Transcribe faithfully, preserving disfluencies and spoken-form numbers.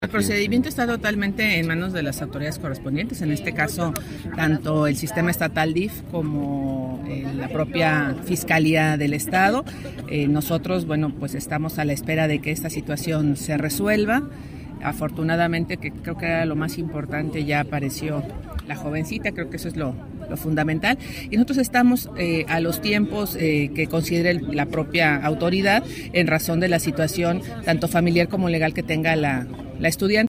El procedimiento está totalmente en manos de las autoridades correspondientes, en este caso tanto el sistema estatal D I F como eh, la propia Fiscalía del Estado. Eh, nosotros, bueno, pues estamos a la espera de que esta situación se resuelva. Afortunadamente, que creo que era lo más importante, ya apareció la jovencita, creo que eso es lo, lo fundamental. Y nosotros estamos eh, a los tiempos eh, que considere la propia autoridad en razón de la situación tanto familiar como legal que tenga la, la estudiante.